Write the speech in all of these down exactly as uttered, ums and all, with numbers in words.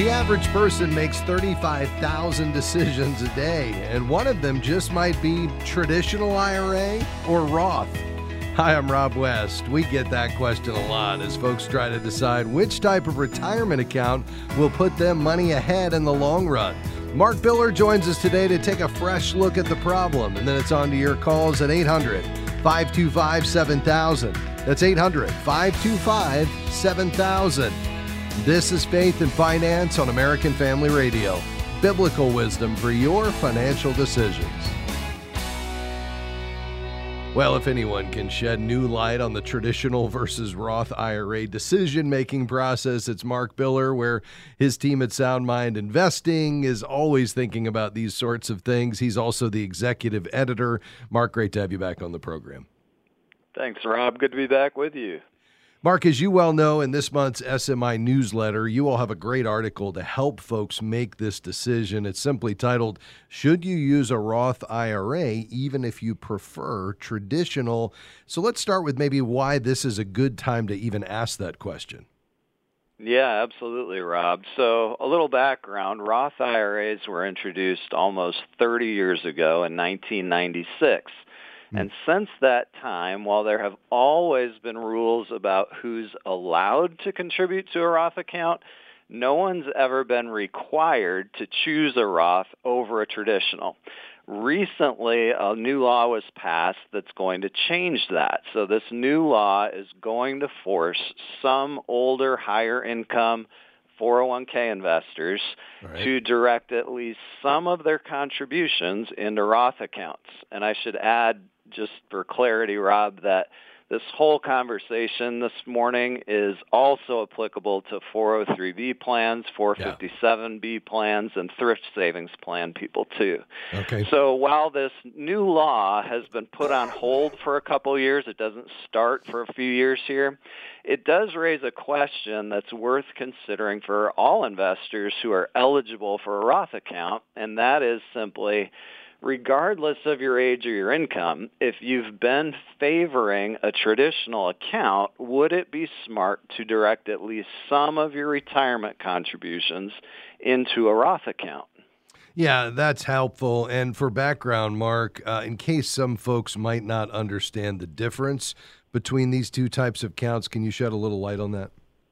The average person makes thirty-five thousand decisions a day, and one of them just might be traditional I R A or Roth. Hi, I'm Rob West. We get that question a lot as folks try to decide which type of retirement account will put them money ahead in the long run. Mark Biller joins us today to take a fresh look at the problem, and then it's on to your calls at eight hundred, five two five, seven thousand. That's eight hundred, five two five, seven thousand. This is Faith and Finance on American Family Radio. Biblical wisdom for your financial decisions. Well, if anyone can shed new light on the traditional versus Roth I R A decision-making process, it's Mark Biller, where his team at Sound Mind Investing is always thinking about these sorts of things. He's also the executive editor. Mark, great to have you back on the program. Thanks, Rob. Good to be back with you. Mark, as you well know, in this month's S M I newsletter, you all have a great article to help folks make this decision. It's simply titled, Should You Use a Roth I R A Even If You Prefer Traditional? So let's start with maybe why this is a good time to even ask that question. Yeah, absolutely, Rob. So a little background. Roth I R As were introduced almost thirty years ago in nineteen ninety-six. And since that time, while there have always been rules about who's allowed to contribute to a Roth account, no one's ever been required to choose a Roth over a traditional. Recently, a new law was passed that's going to change that. So this new law is going to force some older, higher income four oh one k investors right. to direct at least some of their contributions into Roth accounts. And I should add, just for clarity, Rob, that this whole conversation this morning is also applicable to four oh three B plans, four fifty-seven B plans, and thrift savings plan people, too. Okay. So while this new law has been put on hold for a couple years, it doesn't start for a few years here, it does raise a question that's worth considering for all investors who are eligible for a Roth account, and that is simply, regardless of your age or your income, if you've been favoring a traditional account, would it be smart to direct at least some of your retirement contributions into a Roth account? Yeah, that's helpful. And for background, Mark, uh, in case some folks might not understand the difference between these two types of accounts, can you shed a little light on that?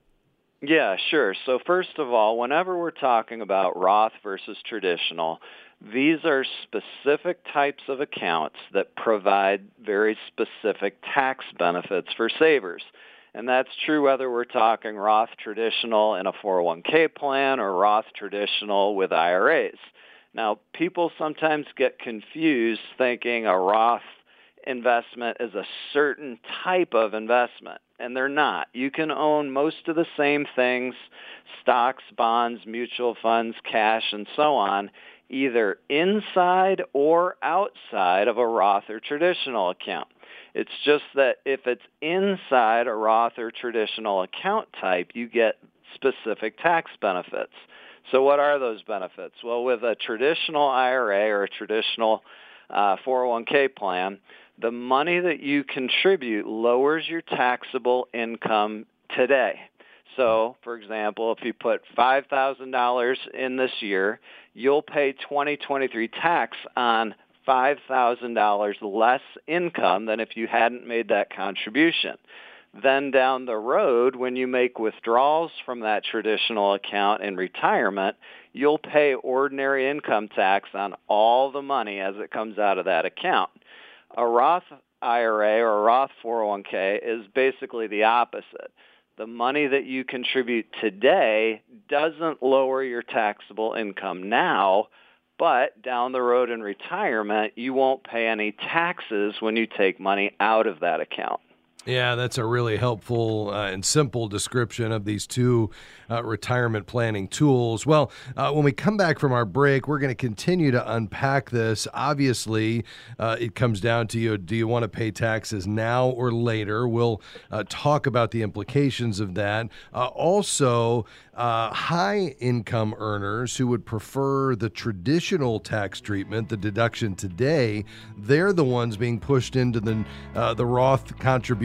Yeah, sure. So first of all, whenever we're talking about Roth versus traditional, these are specific types of accounts that provide very specific tax benefits for savers. And that's true whether we're talking Roth traditional in a four oh one k plan or Roth traditional with I R As. Now, people sometimes get confused thinking a Roth investment is a certain type of investment, and they're not. You can own most of the same things, stocks, bonds, mutual funds, cash, and so on, either inside or outside of a Roth or traditional account. It's just that if it's inside a Roth or traditional account type, you get specific tax benefits. So what are those benefits? Well, with a traditional I R A or a traditional uh, four oh one k plan, the money that you contribute lowers your taxable income today. So, for example, if you put five thousand dollars in this year, you'll pay twenty twenty-three tax on five thousand dollars less income than if you hadn't made that contribution. Then down the road, when you make withdrawals from that traditional account in retirement, you'll pay ordinary income tax on all the money as it comes out of that account. A Roth I R A or a Roth four oh one k is basically the opposite. The money that you contribute today doesn't lower your taxable income now, but down the road in retirement, you won't pay any taxes when you take money out of that account. Yeah, that's a really helpful uh, and simple description of these two uh, retirement planning tools. Well, uh, when we come back from our break, we're going to continue to unpack this. Obviously, uh, it comes down to you. Do you want to pay taxes now or later? We'll uh, talk about the implications of that. Uh, also, uh, high income earners who would prefer the traditional tax treatment, the deduction today, they're the ones being pushed into the, uh, the Roth contribution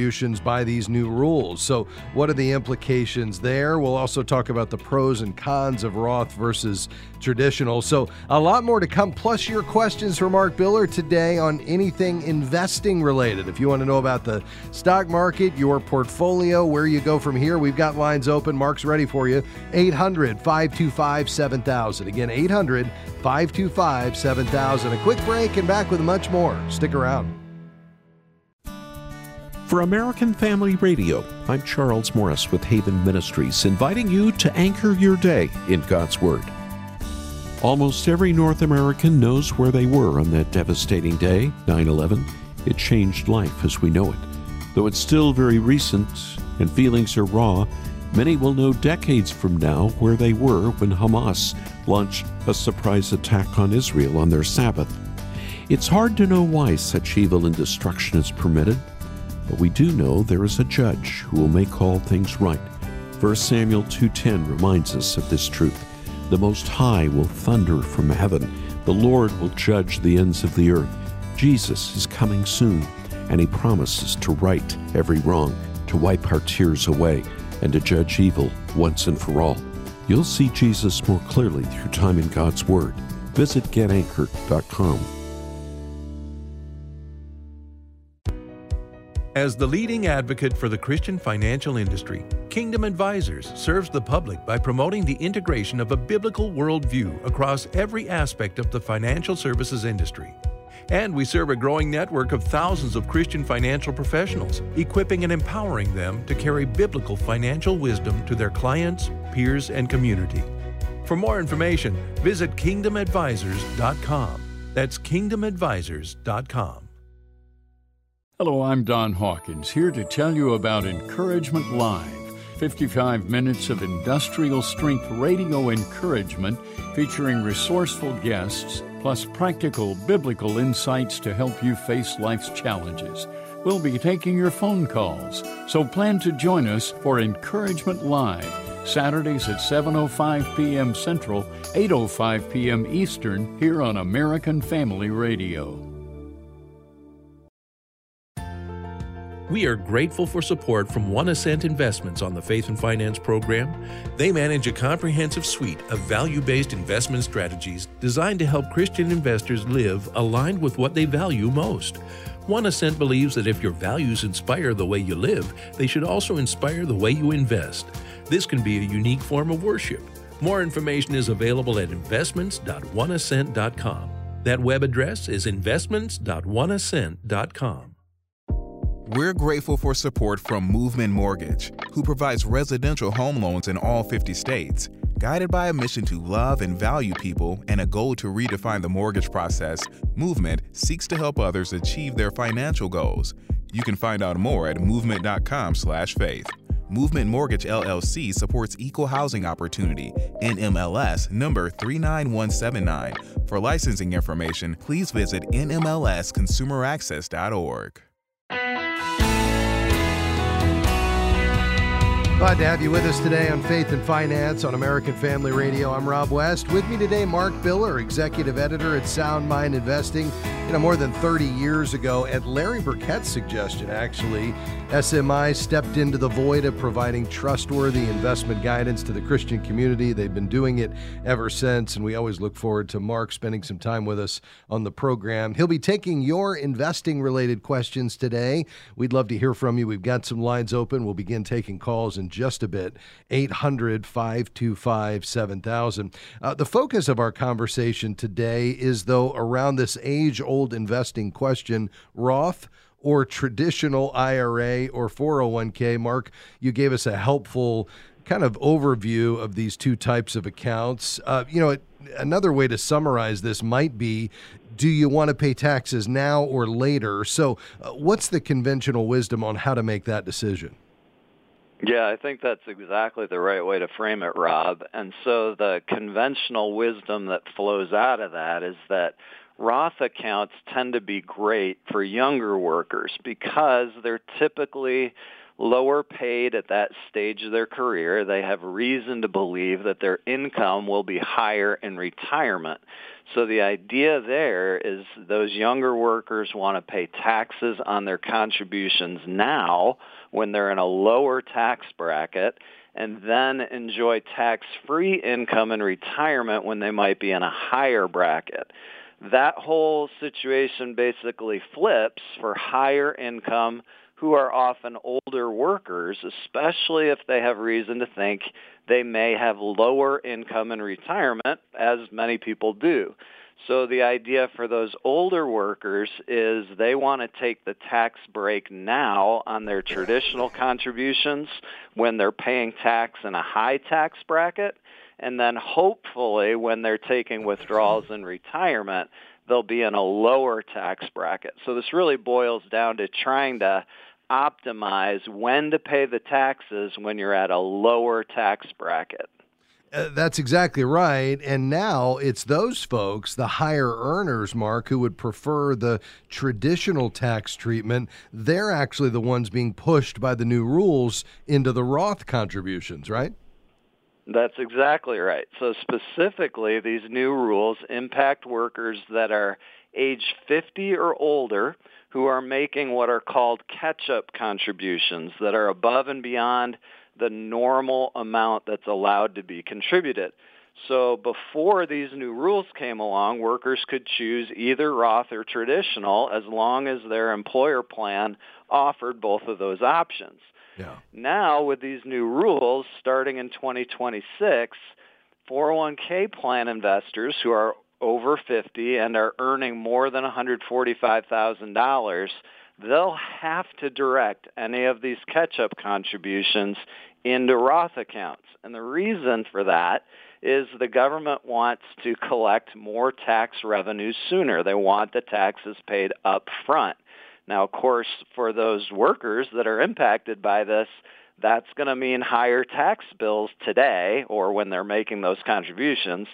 contributions by these new rules. So what are the implications there? We'll also talk about the pros and cons of Roth versus traditional. So a lot more to come, plus your questions for Mark Biller today on anything investing related. If you want to know about the stock market, your portfolio, where you go from here, we've got lines open. Mark's ready for you. eight hundred, five two five, seven thousand. Again, eight hundred, five two five, seven thousand. A quick break and back with much more. Stick around. For American Family Radio, I'm Charles Morris with Haven Ministries, inviting you to anchor your day in God's Word. Almost every North American knows where they were on that devastating day, nine eleven. It changed life as we know it. Though it's still very recent and feelings are raw, many will know decades from now where they were when Hamas launched a surprise attack on Israel on their Sabbath. It's hard to know why such evil and destruction is permitted, but we do know there is a judge who will make all things right. First Samuel two ten reminds us of this truth. The Most High will thunder from heaven. The Lord will judge the ends of the earth. Jesus is coming soon, and he promises to right every wrong, to wipe our tears away, and to judge evil once and for all. You'll see Jesus more clearly through time in God's Word. Visit get anchored dot com. As the leading advocate for the Christian financial industry, Kingdom Advisors serves the public by promoting the integration of a biblical worldview across every aspect of the financial services industry. And we serve a growing network of thousands of Christian financial professionals, equipping and empowering them to carry biblical financial wisdom to their clients, peers, and community. For more information, visit kingdom advisors dot com. That's kingdom advisors dot com. Hello, I'm Don Hawkins, here to tell you about Encouragement Live. fifty-five minutes of industrial-strength radio encouragement featuring resourceful guests, plus practical biblical insights to help you face life's challenges. We'll be taking your phone calls, so plan to join us for Encouragement Live, Saturdays at seven oh five p.m. Central, eight oh five p.m. Eastern, here on American Family Radio. We are grateful for support from One Ascent Investments on the Faith and Finance program. They manage a comprehensive suite of value-based investment strategies designed to help Christian investors live aligned with what they value most. One Ascent believes that if your values inspire the way you live, they should also inspire the way you invest. This can be a unique form of worship. More information is available at investments dot one ascent dot com. That web address is investments dot one ascent dot com. We're grateful for support from Movement Mortgage, who provides residential home loans in all fifty states. Guided by a mission to love and value people and a goal to redefine the mortgage process, Movement seeks to help others achieve their financial goals. You can find out more at movement dot com slash faith. Movement Mortgage L L C supports equal housing opportunity, N M L S number three nine one seven nine. For licensing information, please visit N M L S consumer access dot org. Glad to have you with us today on Faith and Finance on American Family Radio. I'm Rob West. With me today, Mark Biller, Executive Editor at Sound Mind Investing. You know, more than thirty years ago, at Larry Burkett's suggestion, actually, S M I stepped into the void of providing trustworthy investment guidance to the Christian community. They've been doing it ever since, and we always look forward to Mark spending some time with us on the program. He'll be taking your investing-related questions today. We'd love to hear from you. We've got some lines open. We'll begin taking calls in just a bit. eight hundred, five two five, seven thousand. Uh, the focus of our conversation today is, though, around this age-old investing question, Roth or traditional I R A or four oh one k. Mark, you gave us a helpful kind of overview of these two types of accounts. Uh, you know, it, another way to summarize this might be, do you want to pay taxes now or later? So uh, what's the conventional wisdom on how to make that decision? Yeah, I think that's exactly the right way to frame it, Rob. And so the conventional wisdom that flows out of that is that Roth accounts tend to be great for younger workers because they're typically lower paid at that stage of their career. They have reason to believe that their income will be higher in retirement. So the idea there is those younger workers want to pay taxes on their contributions now when they're in a lower tax bracket, and then enjoy tax-free income in retirement when they might be in a higher bracket. That whole situation basically flips for higher income who are often older workers, especially if they have reason to think they may have lower income in retirement, as many people do. So the idea for those older workers is they want to take the tax break now on their traditional contributions when they're paying tax in a high tax bracket, and then hopefully when they're taking withdrawals in retirement, they'll be in a lower tax bracket. So this really boils down to trying to optimize when to pay the taxes when you're at a lower tax bracket. Uh, that's exactly right. And now it's those folks, the higher earners, Mark, who would prefer the traditional tax treatment. They're actually the ones being pushed by the new rules into the Roth contributions, right? That's exactly right. So specifically, these new rules impact workers that are age fifty or older who are making what are called catch-up contributions that are above and beyond the normal amount that's allowed to be contributed. So before these new rules came along, workers could choose either Roth or traditional as long as their employer plan offered both of those options. Yeah. Now, with these new rules, starting in twenty twenty-six, four oh one k plan investors who are over fifty and are earning more than one hundred forty-five thousand dollars, they'll have to direct any of these catch-up contributions into Roth accounts. And the reason for that is the government wants to collect more tax revenues sooner. They want the taxes paid up front. Now, of course, for those workers that are impacted by this, that's going to mean higher tax bills today or when they're making those contributions.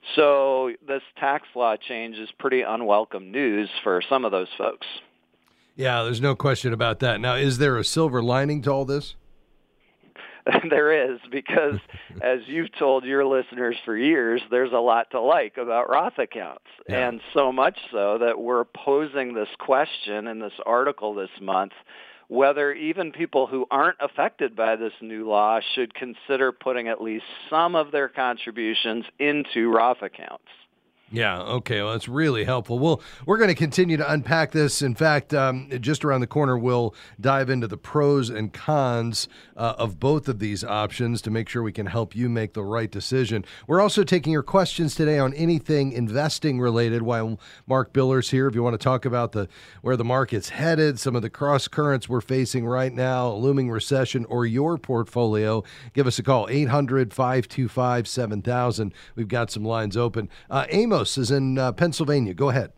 So this tax law change is pretty unwelcome news for some of those folks. Yeah, there's no question about that. Now, is there a silver lining to all this? There is, because as you've told your listeners for years, there's a lot to like about Roth accounts. Yeah. And so much so that we're posing this question in this article this month, whether even people who aren't affected by this new law should consider putting at least some of their contributions into Roth accounts. Yeah, okay, well, that's really helpful. Well, we're going to continue to unpack this. In fact, um, just around the corner, we'll dive into the pros and cons uh, of both of these options to make sure we can help you make the right decision. We're also taking your questions today on anything investing related while Mark Biller's here. If you want to talk about the where the market's headed, some of the cross currents we're facing right now, a looming recession, or your portfolio, give us a call, eight hundred, five two five, seven thousand. We've got some lines open. Uh, Amos is in uh, Pennsylvania. Go ahead.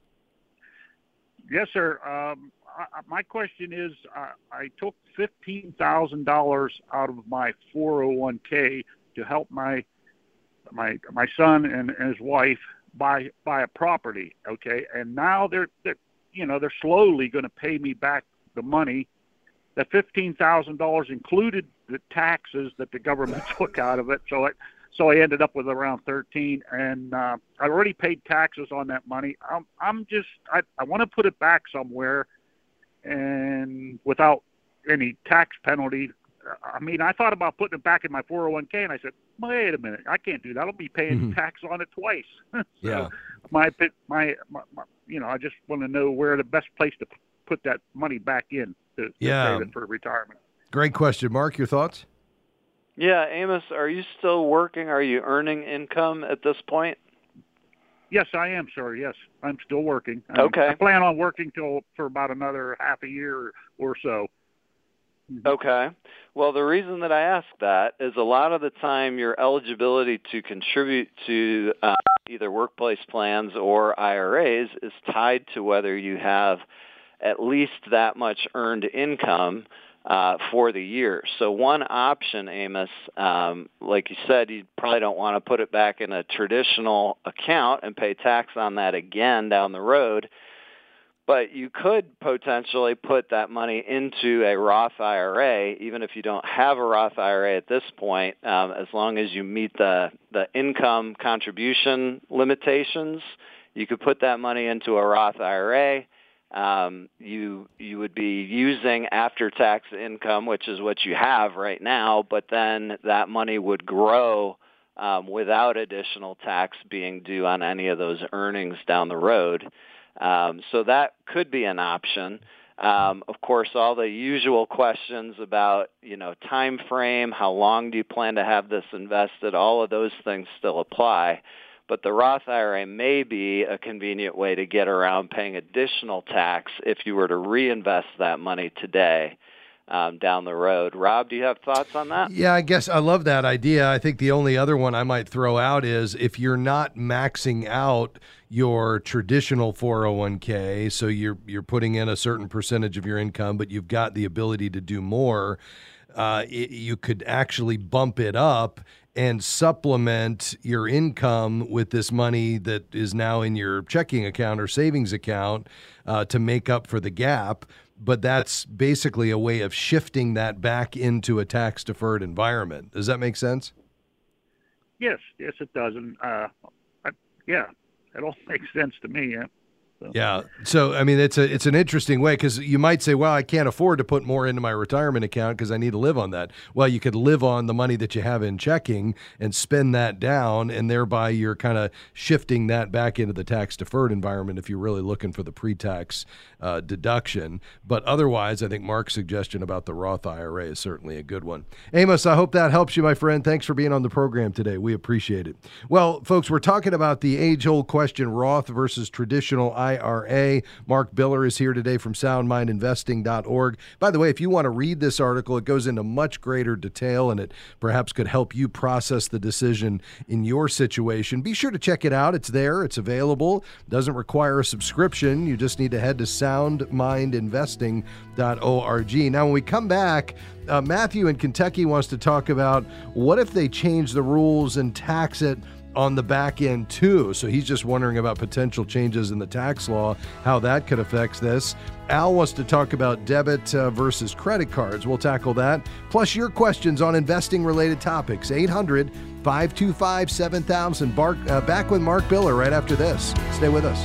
Yes, sir. Um, I, my question is, uh, I took fifteen thousand dollars out of my four oh one k to help my my my son and, and his wife buy buy a property. Okay, and now they're, they're you know they're slowly going to pay me back the money. That fifteen thousand dollars included the taxes that the government took out of it. So it. So I ended up with around thirteen, and uh, I already paid taxes on that money. I'm, I'm just, I, I want to put it back somewhere, and without any tax penalty. I mean, I thought about putting it back in my four oh one k, and I said, wait a minute, I can't do that. I'll be paying mm-hmm. tax on it twice. so yeah. My, my, my, my, you know, I just want to know where the best place to put that money back in to, to yeah. save it for retirement. Great question, Mark. Your thoughts? Yeah, Amos, are you still working? Are you earning income at this point? Yes, I am, sir. Yes, I'm still working. Okay. I plan on working till for about another half a year or so. Okay. Well, the reason that I ask that is a lot of the time your eligibility to contribute to uh, either workplace plans or I R As is tied to whether you have at least that much earned income Uh, for the year. So one option, Amos, um, like you said, you probably don't want to put it back in a traditional account and pay tax on that again down the road. But you could potentially put that money into a Roth I R A, even if you don't have a Roth I R A at this point, um, as long as you meet the, the income contribution limitations. You could put that money into a Roth I R A. Um, you you would be using after-tax income, which is what you have right now, but then that money would grow um, without additional tax being due on any of those earnings down the road. Um, so that could be an option. Um, of course, all the usual questions about, you know, time frame, how long do you plan to have this invested, all of those things still apply. But the Roth I R A may be a convenient way to get around paying additional tax if you were to reinvest that money today um, down the road. Rob, do you have thoughts on that? Yeah, I guess I love that idea. I think the only other one I might throw out is if you're not maxing out your traditional four oh one k, so you're you're putting in a certain percentage of your income, but you've got the ability to do more, uh, it, you could actually bump it up and supplement your income with this money that is now in your checking account or savings account uh, to make up for the gap. But that's basically a way of shifting that back into a tax-deferred environment. Does that make sense? Yes, yes, it does. And, uh, I, yeah, it all makes sense to me, yeah. So. Yeah. So, I mean, it's a it's an interesting way because you might say, well, I can't afford to put more into my retirement account because I need to live on that. Well, you could live on the money that you have in checking and spend that down, and thereby you're kind of shifting that back into the tax-deferred environment if you're really looking for the pre-tax uh, deduction. But otherwise, I think Mark's suggestion about the Roth I R A is certainly a good one. Amos, I hope that helps you, my friend. Thanks for being on the program today. We appreciate it. Well, folks, we're talking about the age-old question, Roth versus traditional I R A. Mark Biller is here today from sound mind investing dot org. By the way, if you want to read this article, it goes into much greater detail and it perhaps could help you process the decision in your situation. Be sure to check it out. It's there. It's available. Doesn't require a subscription. You just need to head to sound mind investing dot org. Now, when we come back, uh, Matthew in Kentucky wants to talk about what if they change the rules and tax it on the back end too. So he's just wondering about potential changes in the tax law, how that could affect this. Al wants to talk about debit uh, versus credit cards. We'll tackle that. Plus your questions on investing related topics. eight hundred, five two five, seven thousand. Bark, uh, back with Mark Biller right after this. Stay with us.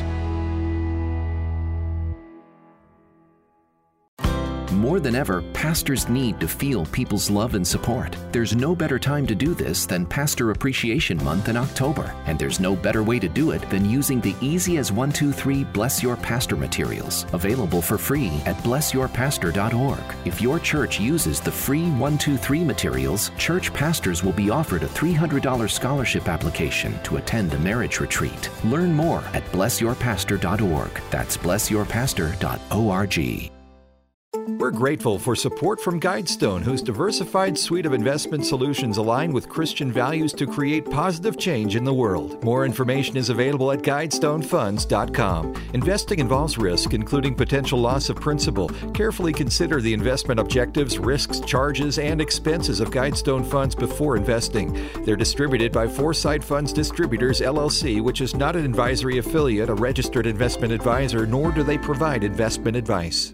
More than ever, pastors need to feel people's love and support. There's no better time to do this than Pastor Appreciation Month in October. And there's no better way to do it than using the Easy as one two three Bless Your Pastor materials, available for free at bless your pastor dot org. If your church uses the free one two three materials, church pastors will be offered a three hundred dollars scholarship application to attend a marriage retreat. Learn more at bless your pastor dot org. That's bless your pastor dot org. We're grateful for support from Guidestone, whose diversified suite of investment solutions align with Christian values to create positive change in the world. More information is available at guidestone funds dot com. Investing involves risk, including potential loss of principal. Carefully consider the investment objectives, risks, charges, and expenses of Guidestone funds before investing. They're distributed by Foresight Funds Distributors, L L C, which is not an advisory affiliate, a registered investment advisor, nor do they provide investment advice.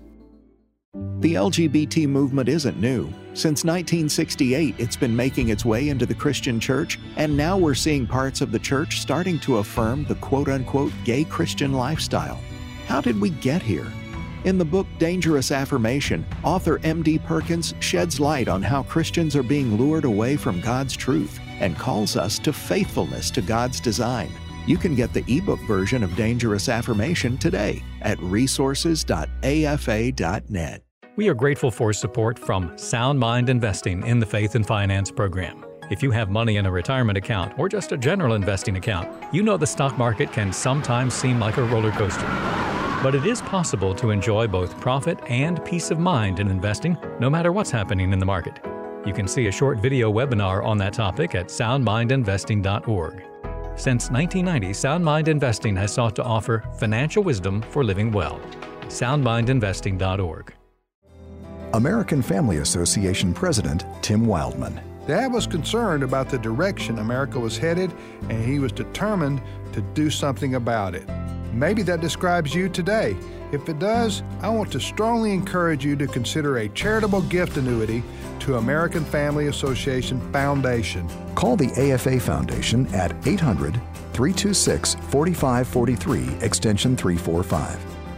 The L G B T movement isn't new. Since nineteen sixty-eight, it's been making its way into the Christian church, and now we're seeing parts of the church starting to affirm the quote-unquote gay Christian lifestyle. How did we get here? In the book Dangerous Affirmation, author M D Perkins sheds light on how Christians are being lured away from God's truth and calls us to faithfulness to God's design. You can get the ebook version of Dangerous Affirmation today at resources dot a f a dot net. We are grateful for support from Sound Mind Investing in the Faith and Finance program. If you have money in a retirement account or just a general investing account, you know the stock market can sometimes seem like a roller coaster. But it is possible to enjoy both profit and peace of mind in investing, no matter what's happening in the market. You can see a short video webinar on that topic at sound mind investing dot org. Since nineteen ninety, Sound Mind Investing has sought to offer financial wisdom for living well. sound mind investing dot org. American Family Association President Tim Wildman. Dad was concerned about the direction America was headed, and he was determined to do something about it. Maybe that describes you today. If it does, I want to strongly encourage you to consider a charitable gift annuity to American Family Association Foundation. Call the A F A Foundation at eight hundred, three two six, four five four three, extension three forty-five.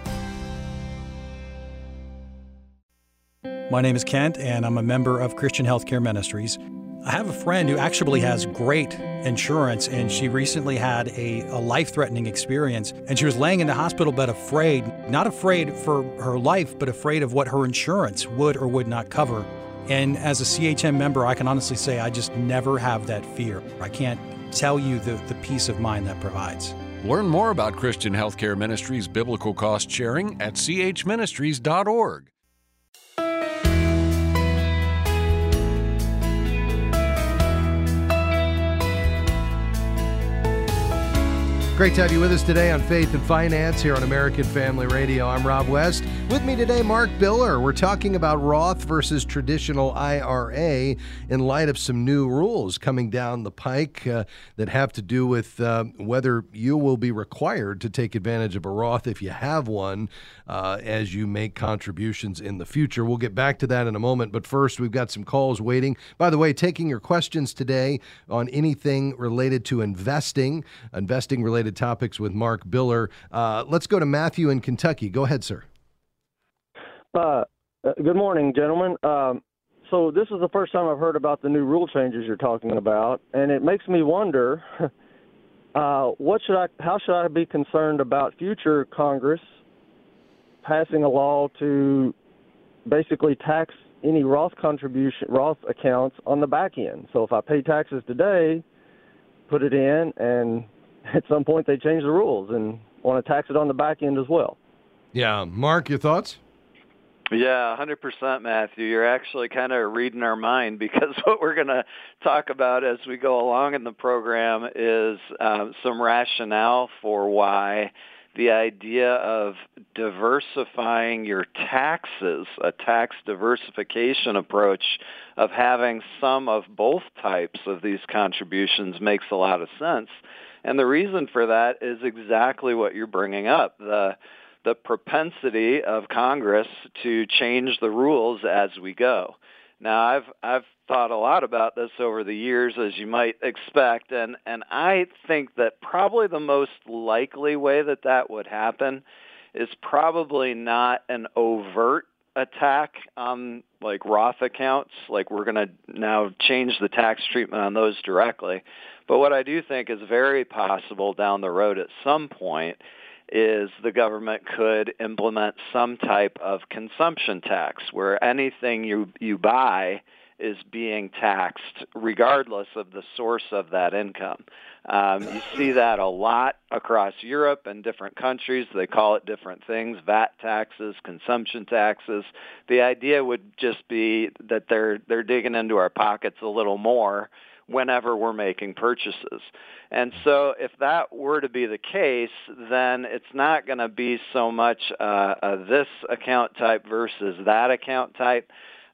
My name is Kent, and I'm a member of Christian Healthcare Ministries. I have a friend who actually has great insurance, and she recently had a, a life-threatening experience, and she was laying in the hospital bed afraid, not afraid for her life, but afraid of what her insurance would or would not cover. And as a C H M member, I can honestly say I just never have that fear. I can't tell you the, the peace of mind that provides. Learn more about Christian Healthcare Ministries biblical cost sharing at c h ministries dot org. Great to have you with us today on Faith and Finance here on American Family Radio. I'm Rob West. With me today, Mark Biller. We're talking about Roth versus traditional I R A in light of some new rules coming down the pike uh, that have to do with uh, whether you will be required to take advantage of a Roth if you have one uh, as you make contributions in the future. We'll get back to that in a moment, but first we've got some calls waiting. By the way, taking your questions today on anything related to investing, investing related topics with Mark Biller. Uh, let's go to Matthew in Kentucky. Go ahead, sir. Uh, good morning, gentlemen. Um, so this is the first time I've heard about the new rule changes you're talking about, and it makes me wonder, uh, what should I, how should I be concerned about future Congress passing a law to basically tax any Roth contribution, Roth accounts on the back end? So if I pay taxes today, put it in, and at some point they change the rules and want to tax it on the back end as well. Yeah. Mark, your thoughts? Yeah, one hundred percent, Matthew. You're actually kind of reading our mind, because what we're going to talk about as we go along in the program is um, some rationale for why the idea of diversifying your taxes, a tax diversification approach of having some of both types of these contributions, makes a lot of sense. And the reason for that is exactly what you're bringing up, the the propensity of Congress to change the rules as we go. Now, I've I've thought a lot about this over the years, as you might expect, and, and I think that probably the most likely way that that would happen is probably not an overt attack on, like, Roth accounts, like we're going to now change the tax treatment on those directly. But what I do think is very possible down the road at some point is the government could implement some type of consumption tax where anything you you buy is being taxed regardless of the source of that income. Um, you see that a lot across Europe and different countries. They call it different things, V A T taxes, consumption taxes. The idea would just be that they're they're digging into our pockets a little more whenever we're making purchases. And so if that were to be the case, then it's not going to be so much uh, a this account type versus that account type,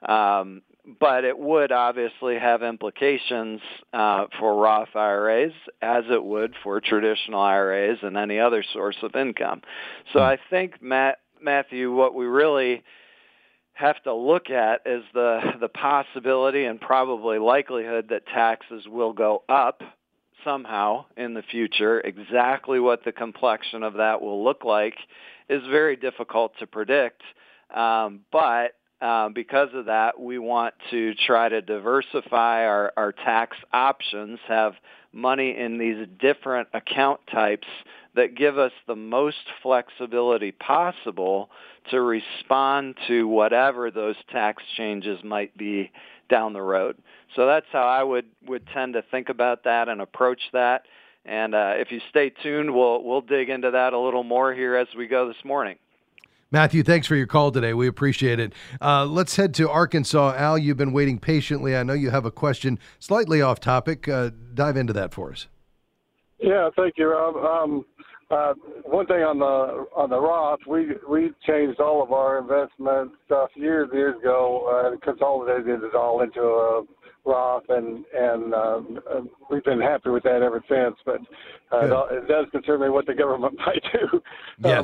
um, but it would obviously have implications uh, for Roth I R As as it would for traditional I R As and any other source of income. So I think, Matt, Matthew, what we really have to look at is the the possibility and probably likelihood that taxes will go up somehow in the future. Exactly what the complexion of that will look like is very difficult to predict, um, but uh, because of that, we want to try to diversify our, our tax options, have money in these different account types that give us the most flexibility possible to respond to whatever those tax changes might be down the road. So that's how I would, would tend to think about that and approach that. And uh, if you stay tuned, we'll we'll dig into that a little more here as we go this morning. Matthew, thanks for your call today. We appreciate it. Uh, let's head to Arkansas. Al, you've been waiting patiently. I know you have a question slightly off topic. Uh, dive into that for us. Yeah, thank you, Rob. Um, uh, one thing on the on the Roth, we we changed all of our investment stuff years years ago uh, and consolidated it all into a Roth, and and uh, we've been happy with that ever since. But uh, it does concern me what the government might do. Yes. Um,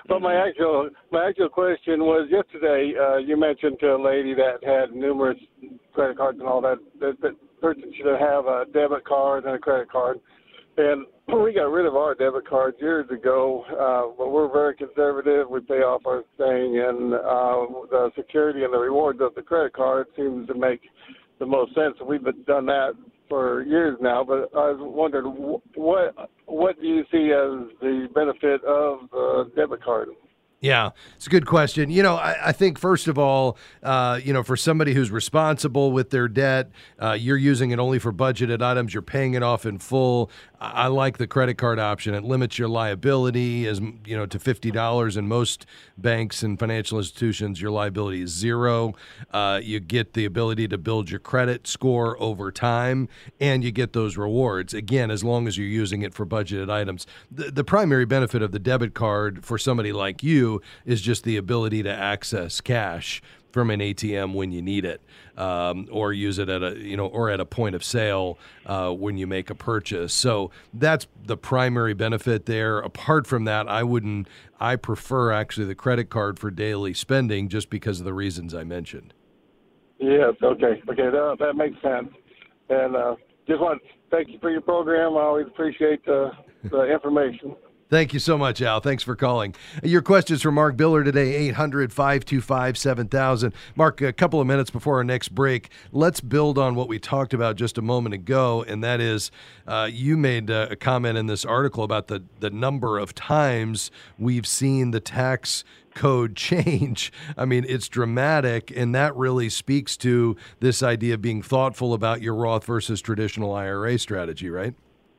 But my actual my actual question was yesterday. Uh, you mentioned to a lady that had numerous credit cards and all that that that person should have a debit card and a credit card. And we got rid of our debit cards years ago, uh, but we're very conservative. We pay off our thing, and uh, the security and the rewards of the credit card seems to make the most sense. We've done that for years now, but I was wondering, what what do you see as the benefit of the debit card? Yeah, it's a good question. You know, I, I think, first of all, uh, you know, for somebody who's responsible with their debt, uh, you're using it only for budgeted items. You're paying it off in full. I, I like the credit card option. It limits your liability, as you know, to fifty dollars. In most banks and financial institutions, your liability is zero. Uh, you get the ability to build your credit score over time, and you get those rewards, again, as long as you're using it for budgeted items. The, the primary benefit of the debit card for somebody like you is just the ability to access cash from an A T M when you need it, um, or use it at a you know or at a point of sale uh, when you make a purchase. So that's the primary benefit there. Apart from that, I wouldn't. I prefer actually the credit card for daily spending, just because of the reasons I mentioned. Yes. Okay. Okay. That, that makes sense. And uh, just want to thank you for your program. I always appreciate the the information. Thank you so much, Al. Thanks for calling. Your questions for Mark Biller today, eight hundred, five two five, seven thousand. Mark, a couple of minutes before our next break, let's build on what we talked about just a moment ago, and that is uh, you made a comment in this article about the, the number of times we've seen the tax code change. I mean, it's dramatic, and that really speaks to this idea of being thoughtful about your Roth versus traditional I R A strategy, right?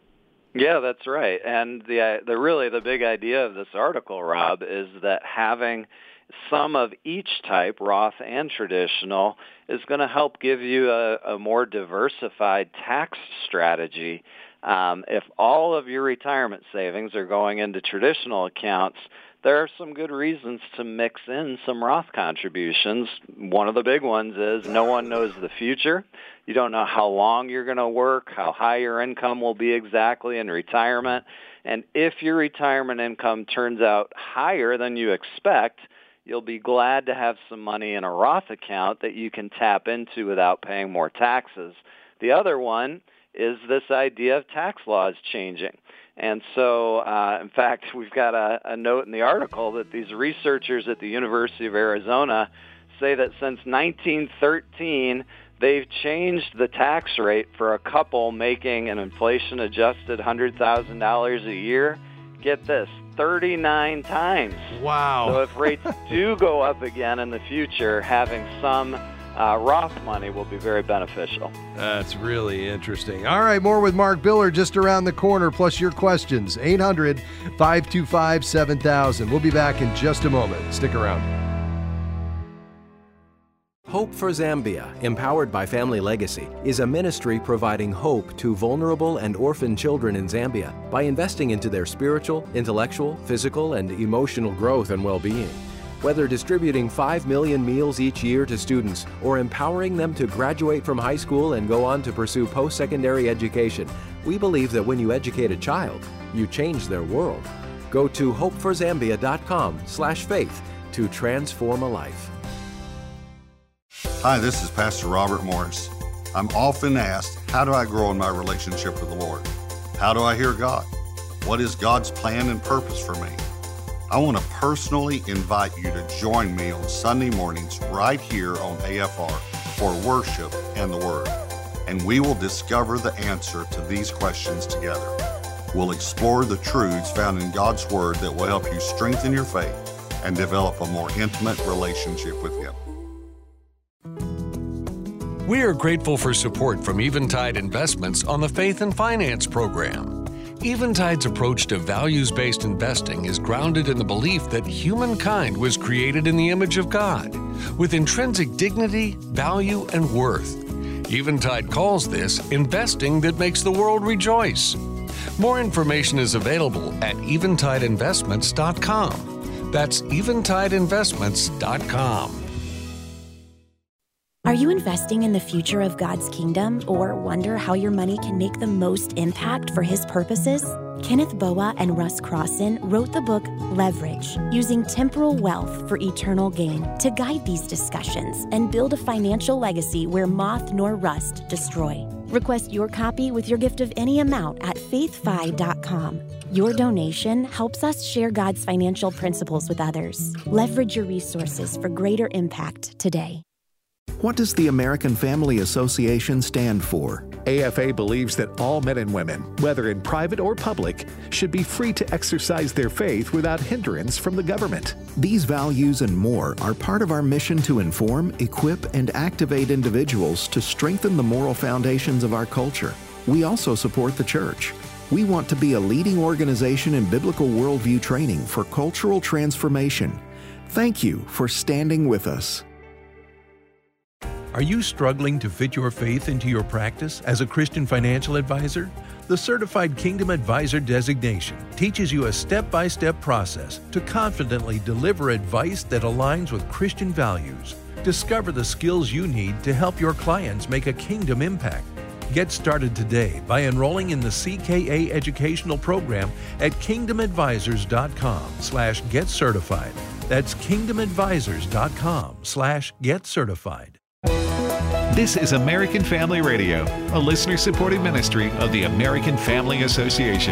Yeah, that's right. And the the really the big idea of this article, Rob, is that having some of each type, Roth and traditional, is going to help give you a, a more diversified tax strategy. Um, if all of your retirement savings are going into traditional accounts, there are some good reasons to mix in some Roth contributions. One of the big ones is no one knows the future. You don't know how long you're going to work, how high your income will be exactly in retirement. And if your retirement income turns out higher than you expect, you'll be glad to have some money in a Roth account that you can tap into without paying more taxes. The other one is this idea of tax laws changing. And so, uh, in fact, we've got a, a note in the article that these researchers at the University of Arizona say that since nineteen thirteen, they've changed the tax rate for a couple making an inflation-adjusted one hundred thousand dollars a year. Get this, thirty-nine times. Wow. So if rates do go up again in the future, having some Uh, Roth money will be very beneficial. That's really interesting. All right, more with Mark Biller just around the corner, plus your questions. eight hundred, five two five, seven thousand. We'll be back in just a moment. Stick around. Hope for Zambia, empowered by Family Legacy, is a ministry providing hope to vulnerable and orphan children in Zambia by investing into their spiritual, intellectual, physical, and emotional growth and well-being. Whether distributing five million meals each year to students or empowering them to graduate from high school and go on to pursue post-secondary education, we believe that when you educate a child, you change their world. Go to hope for zambia dot com slash faith to transform a life. Hi, this is Pastor Robert Morris. I'm often asked, how do I grow in my relationship with the Lord? How do I hear God? What is God's plan and purpose for me? I want to personally invite you to join me on Sunday mornings right here on A F R for worship and the Word. And we will discover the answer to these questions together. We'll explore the truths found in God's Word that will help you strengthen your faith and develop a more intimate relationship with Him. We are grateful for support from Eventide Investments on the Faith and Finance program. Eventide's approach to values-based investing is grounded in the belief that humankind was created in the image of God, with intrinsic dignity, value, and worth. Eventide calls this investing that makes the world rejoice. More information is available at eventide investments dot com. That's eventide investments dot com. Are you investing in the future of God's kingdom or wonder how your money can make the most impact for His purposes? Kenneth Boa and Russ Crossan wrote the book Leverage, Using Temporal Wealth for Eternal Gain, to guide these discussions and build a financial legacy where moth nor rust destroy. Request your copy with your gift of any amount at faith fi dot com. Your donation helps us share God's financial principles with others. Leverage your resources for greater impact today. What does the American Family Association stand for? A F A believes that all men and women, whether in private or public, should be free to exercise their faith without hindrance from the government. These values and more are part of our mission to inform, equip, and activate individuals to strengthen the moral foundations of our culture. We also support the church. We want to be a leading organization in biblical worldview training for cultural transformation. Thank you for standing with us. Are you struggling to fit your faith into your practice as a Christian financial advisor? The Certified Kingdom Advisor designation teaches you a step-by-step process to confidently deliver advice that aligns with Christian values. Discover the skills you need to help your clients make a kingdom impact. Get started today by enrolling in the C K A educational program at kingdom advisors dot com slash get certified. That's kingdom advisors dot com slash get certified. This is American Family Radio, a listener-supported ministry of the American Family Association.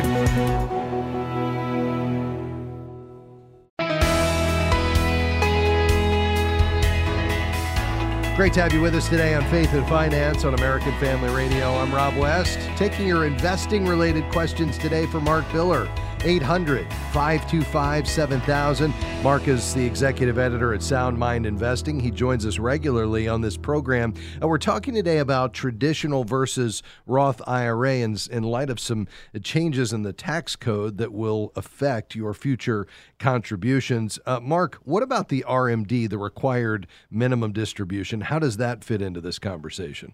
Great to have you with us today on Faith and Finance on American Family Radio. I'm Rob West, taking your investing-related questions today for Mark Biller. eight hundred, five two five, seven thousand. Mark is the executive editor at Sound Mind Investing. He joins us regularly on this program. And we're talking today about traditional versus Roth I R A in, in light of some changes in the tax code that will affect your future contributions. Uh, Mark, what about the R M D, the required minimum distribution? How does that fit into this conversation?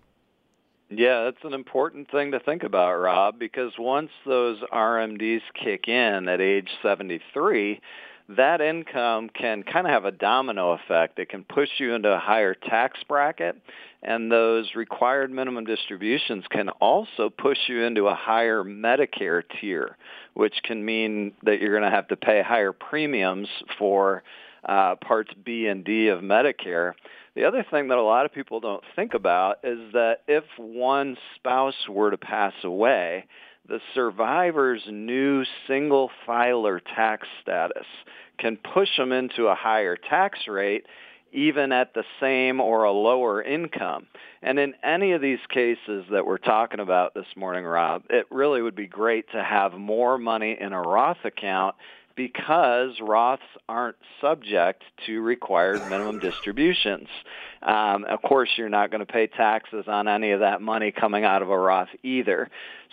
Yeah, that's an important thing to think about, Rob, because once those R M Ds kick in at age seventy-three, that income can kind of have a domino effect. It can push you into a higher tax bracket, and those required minimum distributions can also push you into a higher Medicare tier, which can mean that you're going to have to pay higher premiums for uh, Parts B and D of Medicare. The other thing that a lot of people don't think about is that if one spouse were to pass away, the survivor's new single filer tax status can push them into a higher tax rate even at the same or a lower income. And in any of these cases that we're talking about this morning, Rob, it really would be great to have more money in a Roth account because Roths aren't subject to required minimum distributions. Um, of course, you're not going to pay taxes on any of that money coming out of a Roth either.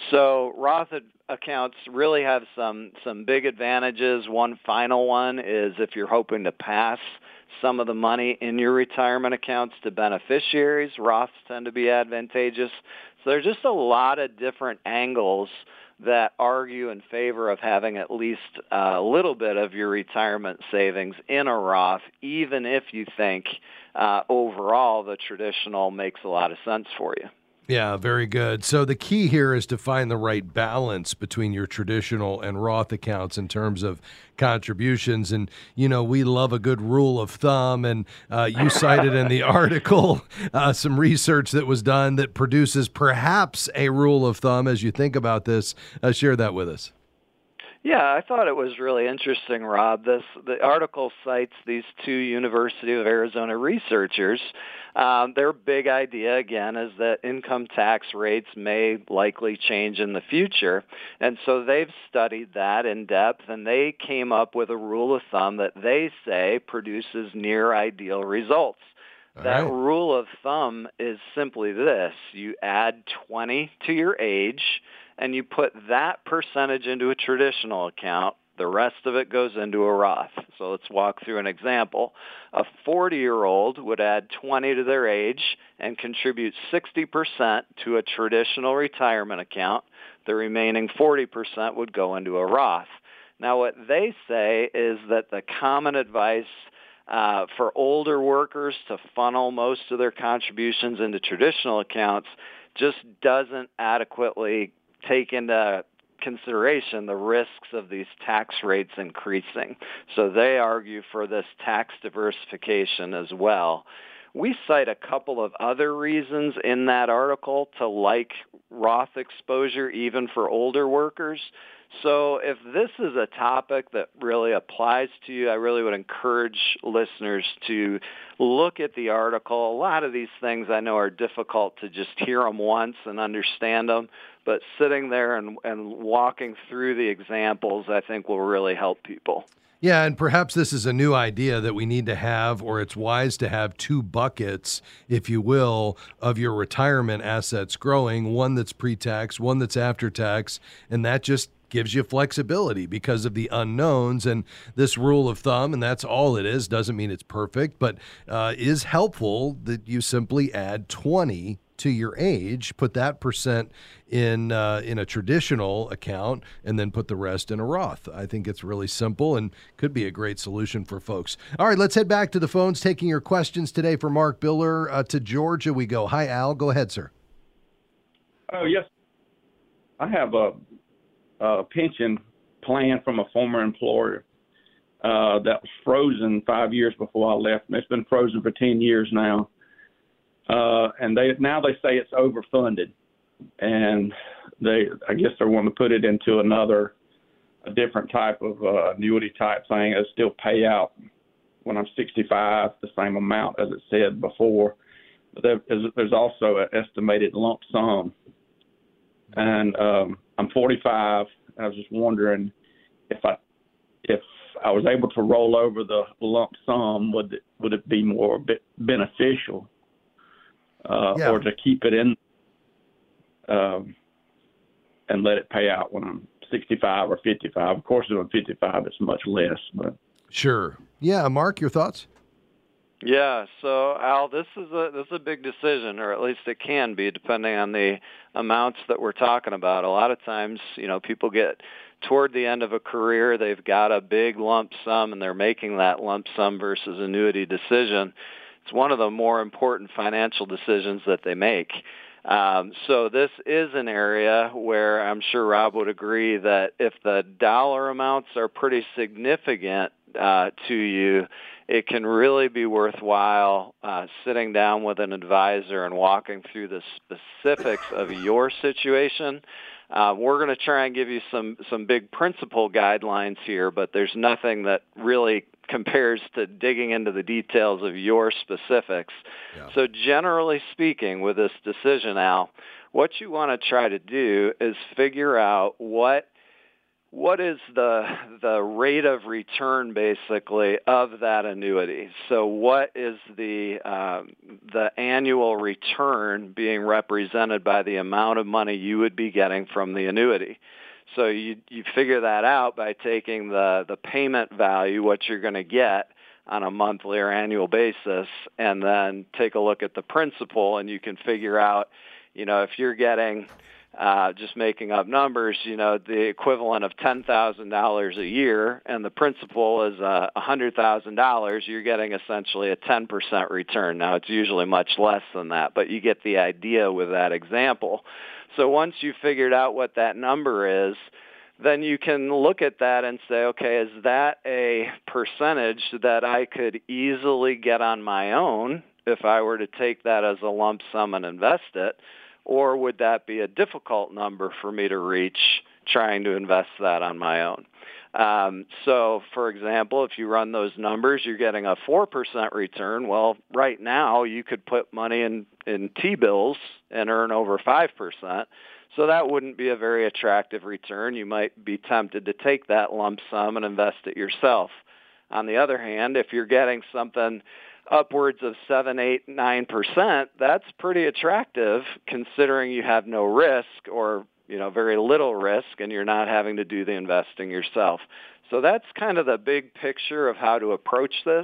So Roth accounts really have some, some big advantages. One final one is if you're hoping to pass some of the money in your retirement accounts to beneficiaries, Roths tend to be advantageous. So there's just a lot of different angles that argue in favor of having at least a little bit of your retirement savings in a Roth, even if you think uh, overall the traditional makes a lot of sense for you. Yeah, very good. So the key here is to find the right balance between your traditional and Roth accounts in terms of contributions. And, you know, we love a good rule of thumb. And uh, you cited in the article uh, some research that was done that produces perhaps a rule of thumb as you think about this. Uh, share that with us. Yeah, I thought it was really interesting, Rob. This the article cites these two University of Arizona researchers. Um, their big idea, again, is that income tax rates may likely change in the future. And so they've studied that in depth, and they came up with a rule of thumb that they say produces near ideal results. All that right. Rule of thumb is simply this. You add twenty to your age, and you put that percentage into a traditional account. The rest of it goes into a Roth. So let's walk through an example. A forty-year-old would add twenty to their age and contribute sixty percent to a traditional retirement account. The remaining forty percent would go into a Roth. Now, what they say is that the common advice uh, for older workers to funnel most of their contributions into traditional accounts just doesn't adequately take into consideration the risks of these tax rates increasing. So they argue for this tax diversification as well. We cite a couple of other reasons in that article to like Roth exposure even for older workers. So if this is a topic that really applies to you, I really would encourage listeners to look at the article. A lot of these things I know are difficult to just hear them once and understand them, but sitting there and, and walking through the examples I think will really help people. Yeah, and perhaps this is a new idea that we need to have, or it's wise to have two buckets, if you will, of your retirement assets growing, one that's pre-tax, one that's after-tax, and that just gives you flexibility because of the unknowns. And this rule of thumb, and that's all it is, doesn't mean it's perfect, but uh, is helpful that you simply add twenty to your age, put that percent in uh, in a traditional account, and then put the rest in a Roth. I think it's really simple and could be a great solution for folks. All right, let's head back to the phones, taking your questions today for Mark Biller. Uh, to Georgia we go. Hi, Al. Go ahead, sir. Oh, yes. I have a, a pension plan from a former employer uh, that was frozen five years before I left. It's been frozen for ten years now. Uh, and they now they say it's overfunded, and they I guess they want to put it into another, a different type of uh, annuity type thing. It'll still pay out when I'm sixty-five, the same amount as it said before. But there is, there's also an estimated lump sum, and um, I'm forty-five, and I was just wondering if I if I was able to roll over the lump sum, would it, would it be more be- beneficial? Uh, yeah. Or to keep it in um, and let it pay out when I'm sixty-five or fifty-five. Of course, when I'm fifty-five, it's much less. But sure. Yeah, Mark, your thoughts? Yeah, so Al, this is a this is a big decision, or at least it can be, depending on the amounts that we're talking about. A lot of times, you know, people get toward the end of a career, they've got a big lump sum, and they're making that lump sum versus annuity decision. It's one of the more important financial decisions that they make. Um, so this is an area where I'm sure Rob would agree that if the dollar amounts are pretty significant uh, to you, it can really be worthwhile uh, sitting down with an advisor and walking through the specifics of your situation. Uh, we're going to try and give you some, some big principle guidelines here, but there's nothing that really compares to digging into the details of your specifics. Yeah. So generally speaking, with this decision, Al, what you want to try to do is figure out what what is the the rate of return, basically, of that annuity. So what is the um, the annual return being represented by the amount of money you would be getting from the annuity? So you you figure that out by taking the, the payment value, what you're going to get on a monthly or annual basis, and then take a look at the principal, and you can figure out, you know, if you're getting, uh, just making up numbers, you know, the equivalent of ten thousand dollars a year, and the principal is uh, one hundred thousand dollars, you're getting essentially a ten percent return. Now, it's usually much less than that, but you get the idea with that example. So once you've figured out what that number is, then you can look at that and say, okay, is that a percentage that I could easily get on my own if I were to take that as a lump sum and invest it? Or would that be a difficult number for me to reach trying to invest that on my own? Um, so, for example, if you run those numbers, you're getting a four percent return. Well, right now you could put money in, in T-bills and earn over five percent. So that wouldn't be a very attractive return. You might be tempted to take that lump sum and invest it yourself. On the other hand, if you're getting something upwards of seven, eight, nine percent, that's pretty attractive considering you have no risk or you know, very little risk, and you're not having to do the investing yourself. So that's kind of the big picture of how to approach this.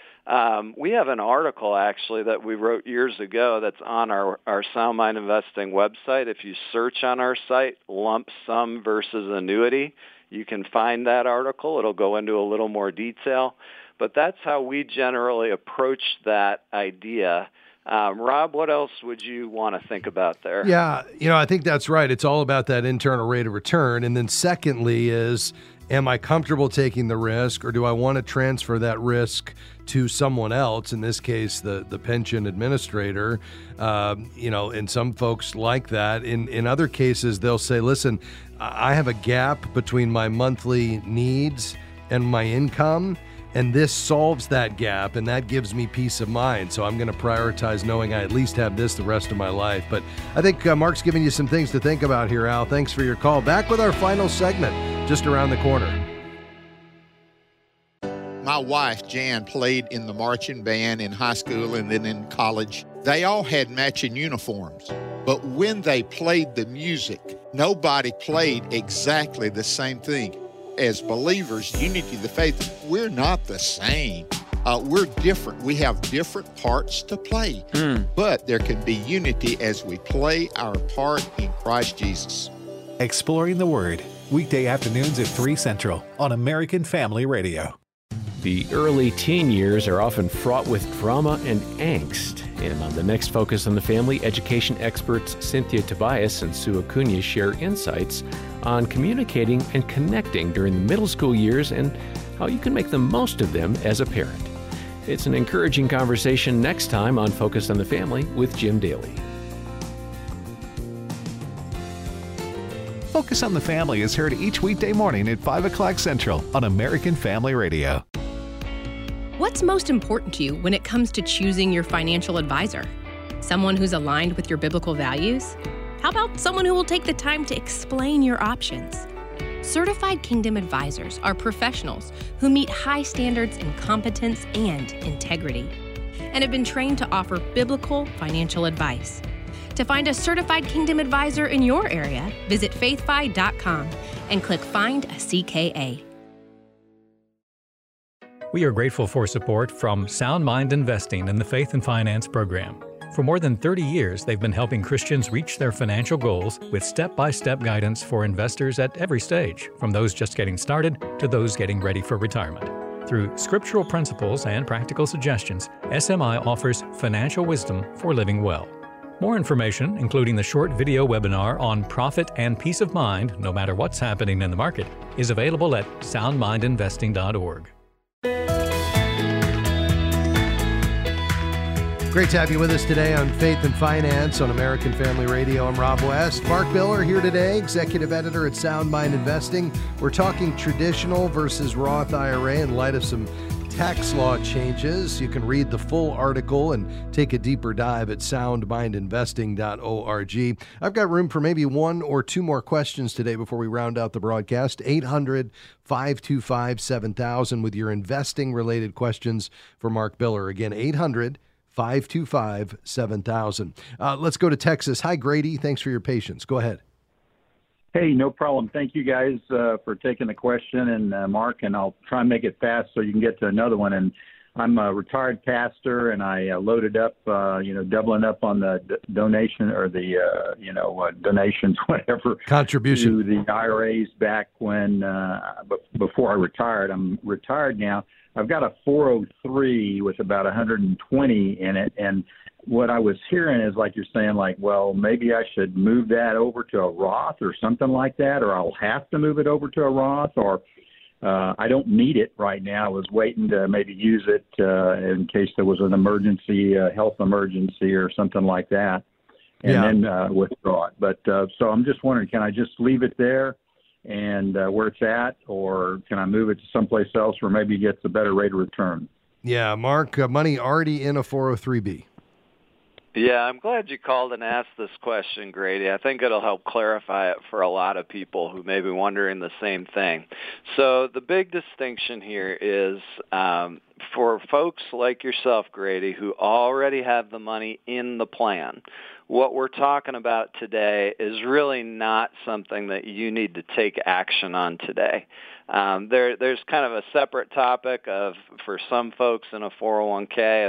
Um, we have an article, actually, that we wrote years ago that's on our, our Sound Mind Investing website. If you search on our site, lump sum versus annuity, you can find that article. It'll go into a little more detail. But that's how we generally approach that idea. Um, Rob, what else would you want to think about there? Yeah, you know, I think that's right. It's all about that internal rate of return. And then secondly is, am I comfortable taking the risk, or do I want to transfer that risk to someone else, in this case, the, the pension administrator? Um, you know, and some folks like that. In, in other cases, they'll say, listen, I have a gap between my monthly needs and my income, and this solves that gap, and that gives me peace of mind. So I'm going to prioritize knowing I at least have this the rest of my life. But I think uh, Mark's giving you some things to think about here, Al. Thanks for your call. Back with our final segment, just around the corner. My wife, Jan, played in the marching band in high school and then in college. They all had matching uniforms. But when they played the music, nobody played exactly the same thing. As believers, unity of the faith, we're not the same. Uh, we're different. We have different parts to play. Mm. But there can be unity as we play our part in Christ Jesus. Exploring the Word, weekday afternoons at three Central on American Family Radio. The early teen years are often fraught with drama and angst. And on the next Focus on the Family, education experts Cynthia Tobias and Sue Acuna share insights on communicating and connecting during the middle school years and how you can make the most of them as a parent. It's an encouraging conversation next time on Focus on the Family with Jim Daly. Focus on the Family is heard each weekday morning at five o'clock Central on American Family Radio. What's most important to you when it comes to choosing your financial advisor? Someone who's aligned with your biblical values? How about someone who will take the time to explain your options? Certified Kingdom Advisors are professionals who meet high standards in competence and integrity and have been trained to offer biblical financial advice. To find a Certified Kingdom Advisor in your area, visit faith fi dot com and click Find a C K A. We are grateful for support from Sound Mind Investing in the Faith and Finance Program. For more than thirty years, they've been helping Christians reach their financial goals with step-by-step guidance for investors at every stage, from those just getting started to those getting ready for retirement. Through scriptural principles and practical suggestions, S M I offers financial wisdom for living well. More information, including the short video webinar on profit and peace of mind, no matter what's happening in the market, is available at sound mind investing dot org. Great to have you with us today on Faith and Finance on American Family Radio. I'm Rob West. Mark Miller here today, executive editor at Sound Mind Investing. We're talking traditional versus Roth I R A in light of some tax law changes. You can read the full article and take a deeper dive at sound mind investing dot org. I've got room for maybe one or two more questions today before we round out the broadcast. eight hundred, five two five, seven thousand with your investing-related questions for Mark Miller. Again, eight hundred, five two five, seven thousand. Uh, let's go to Texas. Hi, Grady. Thanks for your patience. Go ahead. Hey, no problem. Thank you guys uh, for taking the question, and uh, Mark, and I'll try and make it fast so you can get to another one. And I'm a retired pastor, and I uh, loaded up, uh, you know, doubling up on the d- donation or the, uh, you know, uh, donations, whatever. Contribution. To the I R As back when, uh, b- before I retired. I'm retired now. I've got a four oh three with about one hundred twenty in it, and what I was hearing is like you're saying, like, well, maybe I should move that over to a Roth or something like that, or I'll have to move it over to a Roth, or uh, I don't need it right now. I was waiting to maybe use it uh, in case there was an emergency, uh, health emergency or something like that, and Yeah. then uh, withdraw it. But uh, so I'm just wondering, can I just leave it there and uh, where it's at, or can I move it to someplace else where maybe it gets a better rate of return? Yeah, Mark, uh, money already in a four oh three B. Yeah, I'm glad you called and asked this question, Grady. I think it'll help clarify it for a lot of people who may be wondering the same thing. So the big distinction here is um, for folks like yourself, Grady, who already have the money in the plan, what we're talking about today is really not something that you need to take action on today. Um, there, there's kind of a separate topic of, for some folks in a four oh one k, if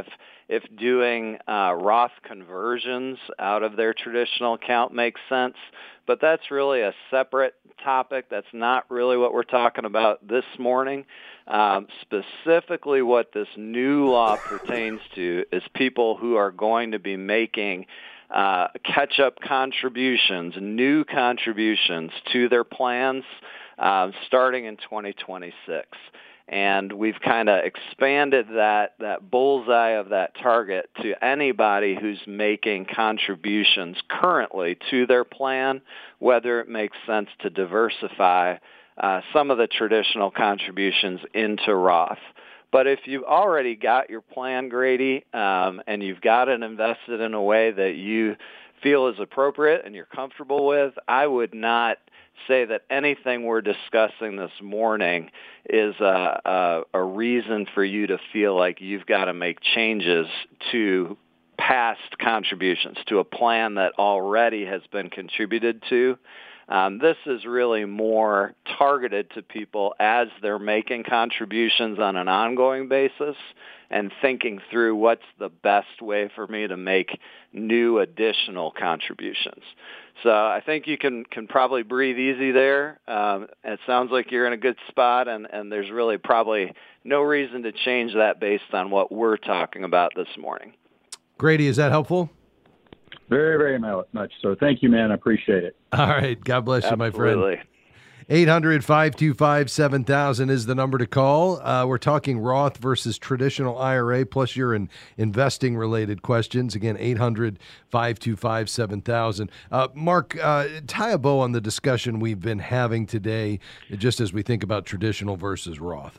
if doing uh, Roth conversions out of their traditional account makes sense. But that's really a separate topic. That's not really what we're talking about this morning. Um, specifically what this new law pertains to is people who are going to be making uh, catch-up contributions, new contributions to their plans uh, starting in twenty twenty-six. And we've kind of expanded that, that bullseye of that target to anybody who's making contributions currently to their plan, whether it makes sense to diversify uh, some of the traditional contributions into Roth. But if you've already got your plan, Grady, um, and you've got it invested in a way that you feel is appropriate and you're comfortable with, I would not say that anything we're discussing this morning is a, a, a reason for you to feel like you've got to make changes to past contributions, to a plan that already has been contributed to. Um, this is really more targeted to people as they're making contributions on an ongoing basis and thinking through what's the best way for me to make new additional contributions. So I think you can, can probably breathe easy there. Um, it sounds like you're in a good spot, and, and there's really probably no reason to change that based on what we're talking about this morning. Grady, is that helpful? Very, very much so. Thank you, man. I appreciate it. All right. God bless you, my friend. Absolutely. eight hundred, five two five, seven thousand is the number to call. Uh, we're talking Roth versus traditional I R A, plus your in investing-related questions. Again, eight hundred, five two five, seven thousand. Uh, Mark, uh, tie a bow on the discussion we've been having today, just as we think about traditional versus Roth.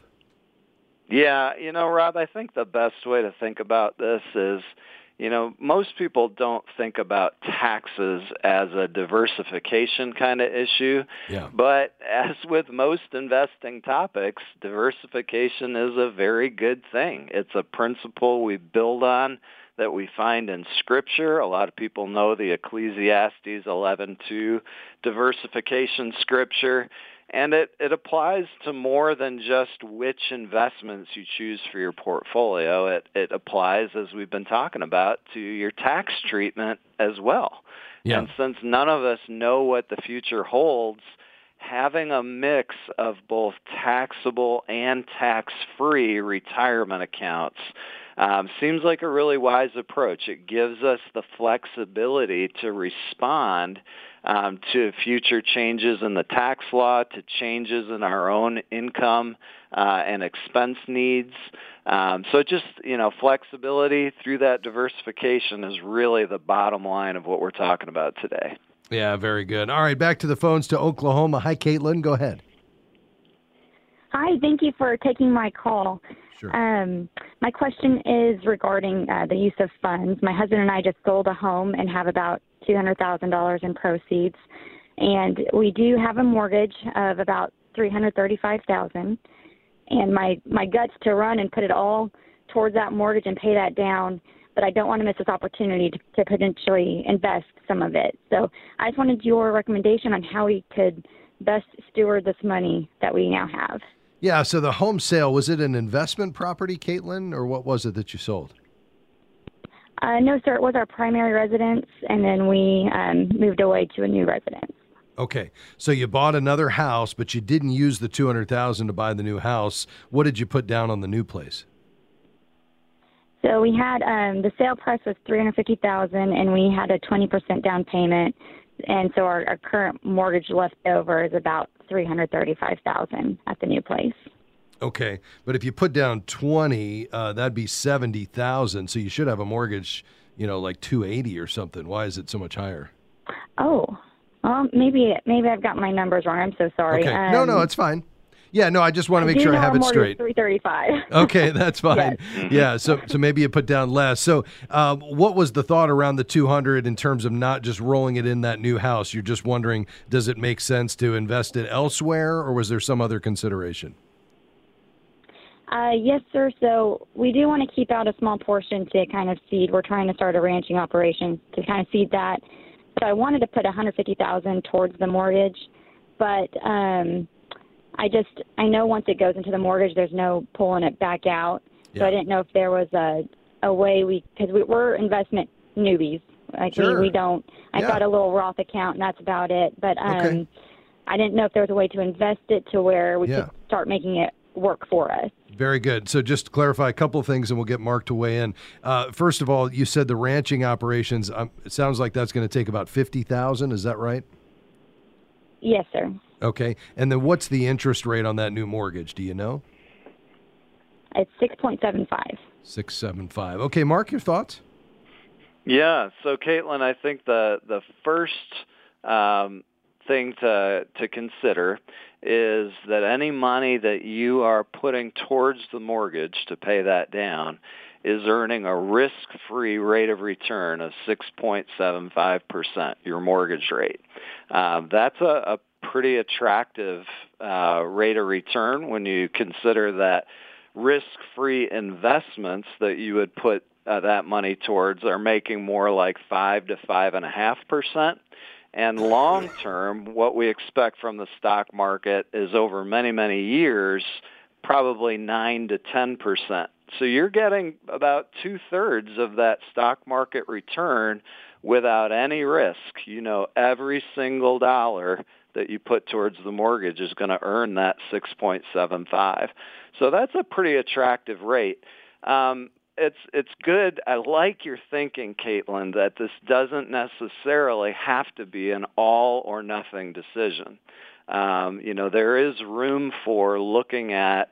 Yeah, you know, Rob, I think the best way to think about this is, you know, most people don't think about taxes as a diversification kind of issue. Yeah. But as with most investing topics, diversification is a very good thing. It's a principle we build on that we find in Scripture. A lot of people know the Ecclesiastes eleven two diversification scripture. And it, it applies to more than just which investments you choose for your portfolio. It, it applies, as we've been talking about, to your tax treatment as well. Yeah. And since none of us know what the future holds, having a mix of both taxable and tax-free retirement accounts um, seems like a really wise approach. It gives us the flexibility to respond Um, to future changes in the tax law, to changes in our own income uh, and expense needs. Um, so just, you know, flexibility through that diversification is really the bottom line of what we're talking about today. Yeah, very good. All right, back to the phones to Oklahoma. Hi, Caitlin. Go ahead. Hi, thank you for taking my call. Sure. Um, my question is regarding uh, the use of funds. My husband and I just sold a home and have about two hundred thousand dollars in proceeds, and we do have a mortgage of about three hundred thirty-five thousand dollars, and my, my gut's to run and put it all towards that mortgage and pay that down, but I don't want to miss this opportunity to, to potentially invest some of it. So I just wanted your recommendation on how we could best steward this money that we now have. Yeah, so the home sale, was it an investment property, Caitlin, or what was it that you sold? Uh, no, sir. It was our primary residence, and then we um, moved away to a new residence. Okay, so you bought another house, but you didn't use the two hundred thousand dollars to buy the new house. What did you put down on the new place? So we had um, the sale price was three hundred fifty thousand dollars, and we had a twenty percent down payment, and so our, our current mortgage left over is about three hundred thirty-five thousand dollars at the new place. Okay, but if you put down twenty, uh, that'd be seventy thousand. So you should have a mortgage, you know, like two eighty or something. Why is it so much higher? Oh, well, maybe maybe I've got my numbers wrong. I'm so sorry. Okay, Um, no, no, it's fine. Yeah, no, I just want to make do sure I know have our it mortgage straight. three thirty-five. Okay, that's fine. Yes. Yeah, so so maybe you put down less. So, um, what was the thought around the two hundred in terms of not just rolling it in that new house? You're just wondering, does it make sense to invest it elsewhere, or was there some other consideration? Uh, yes, sir. So we do want to keep out a small portion to kind of seed. We're trying to start a ranching operation to kind of seed that. So I wanted to put one hundred fifty thousand dollars towards the mortgage, but um, I just I know once it goes into the mortgage, there's no pulling it back out. So Yeah. I didn't know if there was a a way we, because we, we're investment newbies. Like Sure. we, we don't, I've Yeah. got a little Roth account and that's about it. But um, Okay. I didn't know if there was a way to invest it to where we Yeah. could start making it work for us. Very good. So just to clarify a couple of things, and we'll get Mark to weigh in. Uh, first of all, you said the ranching operations. Um, it sounds like that's going to take about fifty thousand. Is that right? Yes, sir. Okay. And then what's the interest rate on that new mortgage? Do you know? It's six point seven five. Six seven five. Okay, Mark, your thoughts? Yeah. So, Caitlin, I think the the first um, thing to to consider is that any money that you are putting towards the mortgage to pay that down is earning a risk-free rate of return of six point seven five percent, your mortgage rate. Um, that's a, a pretty attractive uh, rate of return when you consider that risk-free investments that you would put uh, that money towards are making more like five to five and a half percent. And long term, what we expect from the stock market is over many, many years, probably nine to ten percent. So you're getting about two thirds of that stock market return without any risk. You know, every single dollar that you put towards the mortgage is going to earn that six point seven five. So that's a pretty attractive rate. Um, it's it's good. I like your thinking, Caitlin, that this doesn't necessarily have to be an all or nothing decision. Um, you know, there is room for looking at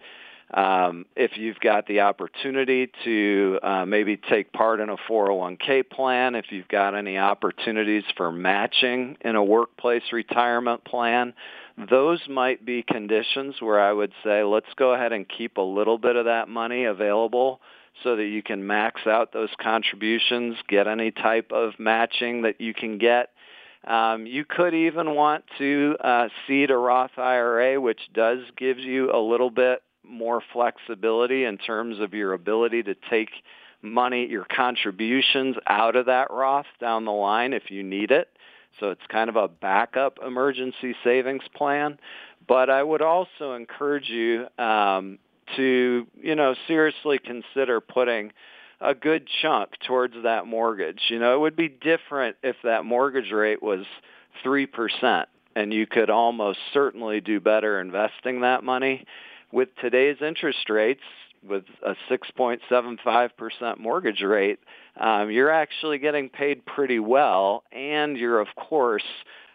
um, if you've got the opportunity to uh, maybe take part in a four oh one k plan, if you've got any opportunities for matching in a workplace retirement plan. Those might be conditions where I would say, let's go ahead and keep a little bit of that money available so that you can max out those contributions, get any type of matching that you can get. Um, you could even want to uh, seed a Roth I R A, which does give you a little bit more flexibility in terms of your ability to take money, your contributions out of that Roth down the line if you need it. So it's kind of a backup emergency savings plan. But I would also encourage you um, to, you know, seriously consider putting a good chunk towards that mortgage. You know, it would be different if that mortgage rate was three percent, and you could almost certainly do better investing that money. With today's interest rates, with a six point seven five percent mortgage rate, um, you're actually getting paid pretty well, and you're, of course,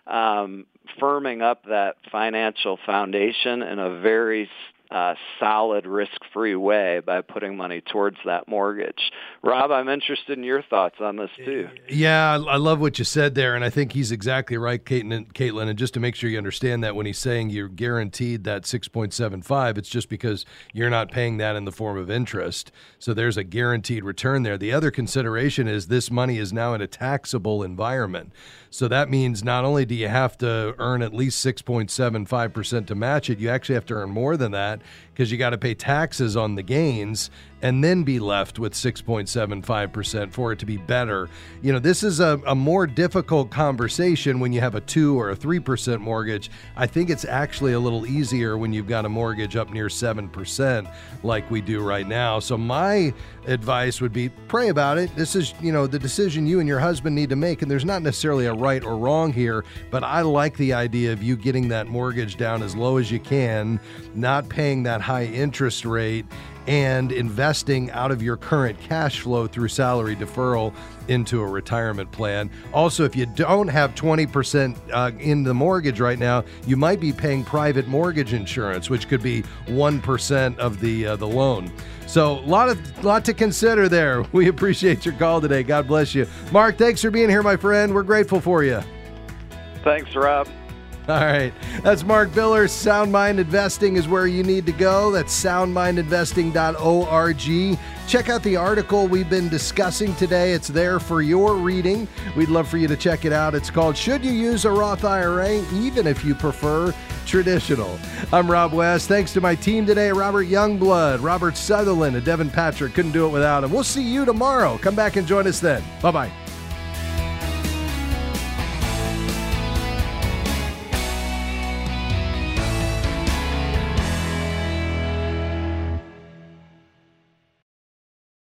um, firming up that financial foundation in a very uh, solid, risk-free way by putting money towards that mortgage. Rob, I'm interested in your thoughts on this, too. Yeah, I I love what you said there, and I think he's exactly right, Caitlin. Caitlin. And just to make sure you understand that when he's saying you're guaranteed that six point seven five, it's just because you're not paying that in the form of interest. So there's a guaranteed return there. The other consideration is this money is now in a taxable environment. So that means not only do you have to earn at least six point seven five percent to match it, you actually have to earn more than that because you got to pay taxes on the gains and then be left with six point seven five percent for it to be better. You know, this is a, a more difficult conversation when you have a two or a three percent mortgage. I think it's actually a little easier when you've got a mortgage up near seven percent like we do right now. So my advice would be pray about it. This is, you know, the decision you and your husband need to make, and there's not necessarily a right or wrong here, but I like the idea of you getting that mortgage down as low as you can, not paying that high interest rate, and investing out of your current cash flow through salary deferral into a retirement plan. Also, if you don't have twenty percent uh, in the mortgage right now, you might be paying private mortgage insurance, which could be one percent of the uh, the loan. So a lot of lot to consider there. We appreciate your call today. God bless you. Mark, thanks for being here, my friend. We're grateful for you. Thanks, Rob. All right. That's Mark Biller. Sound Mind Investing is where you need to go. That's sound mind investing dot org. Check out the article we've been discussing today. It's there for your reading. We'd love for you to check it out. It's called Should You Use a Roth I R A, Even If You Prefer Traditional? I'm Rob West. Thanks to my team today, Robert Youngblood, Robert Sutherland, and Devin Patrick. Couldn't do it without him. We'll see you tomorrow. Come back and join us then. Bye-bye.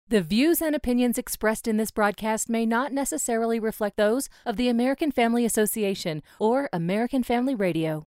The views and opinions expressed in this broadcast may not necessarily reflect those of the American Family Association or American Family Radio.